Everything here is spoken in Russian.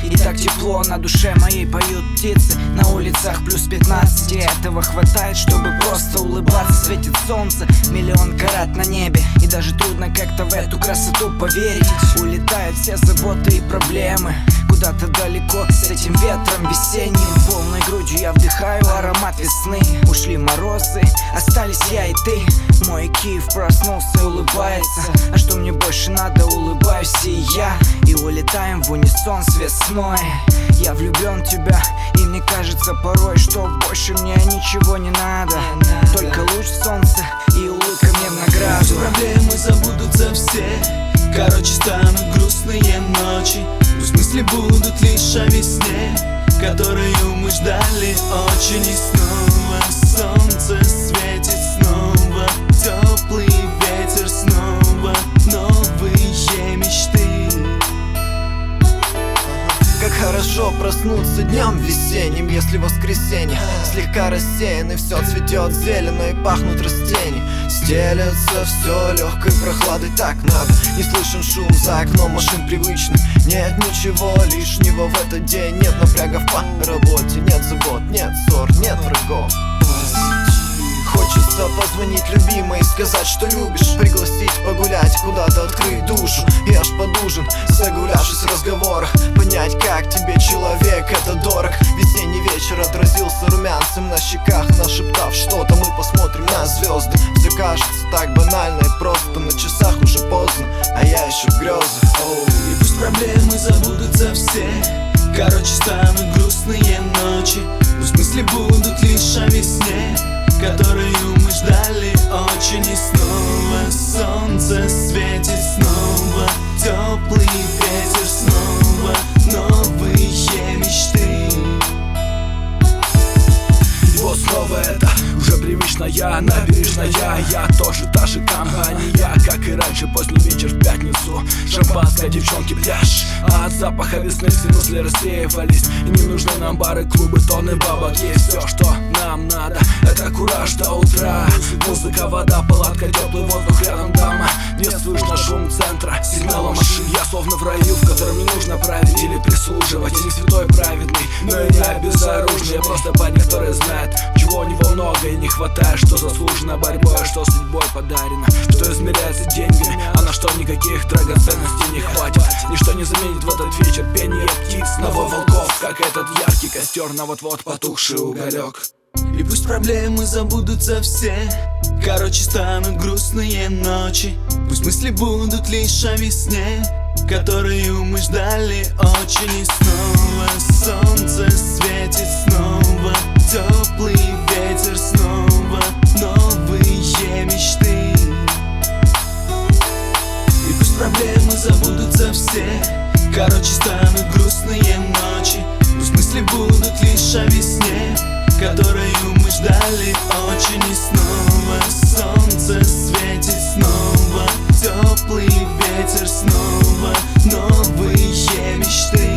И так тепло на душе моей поют птицы. На улицах плюс 15, и этого хватает, чтобы просто улыбаться. Светит солнце, миллион карат на небе, и даже трудно как-то в эту красоту поверить. Улетают все заботы и проблемы куда-то далеко с этим ветром весенним. Полной грудью я вдыхаю аромат весны. Ушли морозы, остались я и ты. Мой Киев проснулся и улыбается. А что мне больше надо, улыбаюсь и я. И улетаем в унисон с весной. Я влюблен в тебя, и мне кажется порой, что больше мне ничего не надо. Только луч солнца и улыбка мне в награду. Проблемы забудутся все. Короче, станут грустные ночи. Пусть мысли будут лишь о весне, которую мы ждали очень. И снова солнце светит, снова теплый ветер, снова новые мечты. Как хорошо проснуться днем весенним, если воскресенье слегка рассеян, все цветет зелено и пахнут растения. Стелется все легкой прохладой, так надо. Не слышен шум за окном машин привычный. Нет ничего лишнего в этот день. Нет напрягов по работе, нет забот, нет ссор, нет врагов. Хочется позвонить любимой и сказать, что любишь. Пригласить погулять, куда-то открыть душу. И аж под ужин, загулявшись в разговорах, понять, как тебе человек это дорог. Весенний вечер отразился румянцем на щеках. Нашептав что-то, мы посмотрим на звезды. Все кажется так банально и просто. На часах уже поздно, а я еще в грезах. И пусть проблемы забудутся все. Короче, станут грустные ночи. Пусть мысли будут лишь о весне, которую мы ждали очень. И снова солнце светит, снова теплый ветер, снова новые мечты. И вот снова это уже привычная набережная. Я тоже та же компания, как и раньше. Поздний вечер в пятницу, шампанское, девчонки, пляж. А от запаха весны все мысли рассеивались. И не нужны нам бары, клубы, тонны бабок. Есть все, что нам надо, это кураж до утра. Музыка, вода, палатка, теплый воздух, рядом дама. Не слышно шум центра, сигнала машин. Я словно в раю, в котором не нужно править или прислуживать. Я не святой праведный, но и не безоружный. Я просто парень, который знает, чего у него много и не хватает. Что заслужено борьбой, а что судьбой подарено. Что измеряется деньгами, а на что никаких драгоценностей не хватит. Ничто не заменит в этот вечер пение птиц, новых волков, как этот яркий костер на вот-вот потухший уголек. И пусть проблемы забудутся все. Короче, станут грустные ночи. Пусть мысли будут лишь о весне, которую мы ждали очень. И снова солнце светит, снова теплый ветер, снова новые мечты. И пусть проблемы забудутся все. Короче, станут грустные ночи. Пусть мысли будут лишь о весне, которую мы ждали очень. И снова солнце светит, снова теплый ветер, снова новые мечты.